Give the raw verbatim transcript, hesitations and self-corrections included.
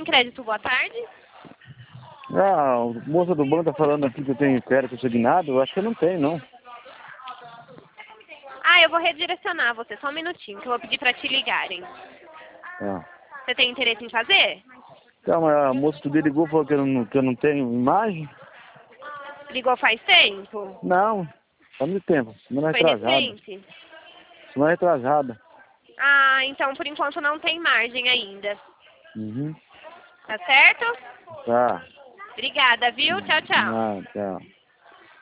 tem crédito, boa tarde? Ah, o moça do banco tá falando aqui que eu tenho crédito assignado. Eu acho que eu não tenho, não. Ah, eu vou redirecionar você, só um minutinho, que eu vou pedir pra te ligarem. Ah. Você tem interesse em fazer? Então, a moça que ligou falou que eu não, que eu não tenho imagem. Ligou faz tempo? Não, faz muito tempo. Semana Foi retrasada. recente? Semana retrasada. Ah, então por enquanto não tem margem ainda. Uhum. Tá certo? Tá. Obrigada, viu? Tchau, tchau. Ah, tchau.